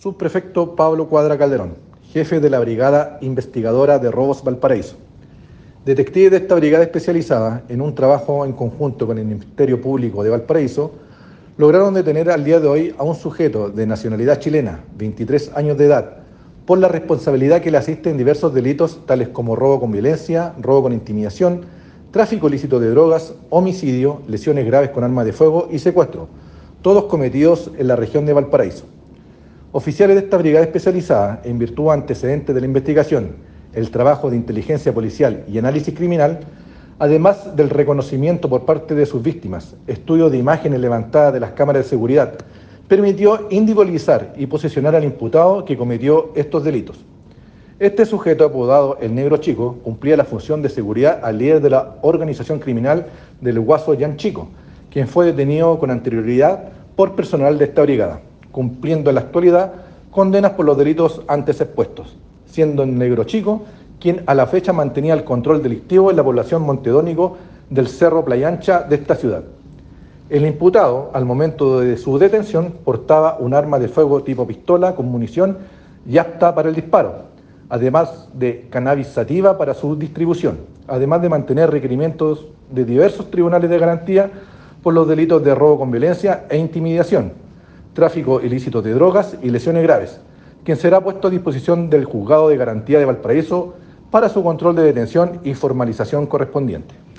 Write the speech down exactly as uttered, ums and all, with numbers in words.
Subprefecto Pablo Cuadra Calderón, jefe de la Brigada Investigadora de Robos Valparaíso. Detectives de esta brigada especializada, en un trabajo en conjunto con el Ministerio Público de Valparaíso, lograron detener al día de hoy a un sujeto de nacionalidad chilena, veintitrés años de edad, por la responsabilidad que le asiste en diversos delitos tales como robo con violencia, robo con intimidación, tráfico ilícito de drogas, homicidio, lesiones graves con arma de fuego y secuestro, todos cometidos en la región de Valparaíso. Oficiales de esta brigada especializada, en virtud de antecedentes de la investigación, el trabajo de inteligencia policial y análisis criminal, además del reconocimiento por parte de sus víctimas, estudio de imágenes levantadas de las cámaras de seguridad, permitió individualizar y posicionar al imputado que cometió estos delitos. Este sujeto, apodado El Negro Chico, cumplía la función de seguridad al líder de la organización criminal del Guaso Yan Chico, quien fue detenido con anterioridad por personal de esta brigada, cumpliendo en la actualidad condenas por los delitos antes expuestos, siendo el Negro Chico quien a la fecha mantenía el control delictivo en la población Montedónico del Cerro Playa Ancha de esta ciudad. El imputado, al momento de su detención, portaba un arma de fuego tipo pistola con munición y apta para el disparo, además de cannabis sativa para su distribución, además de mantener requerimientos de diversos tribunales de garantía por los delitos de robo con violencia e intimidación, tráfico ilícito de drogas y lesiones graves, quien será puesto a disposición del Juzgado de Garantía de Valparaíso para su control de detención y formalización correspondiente.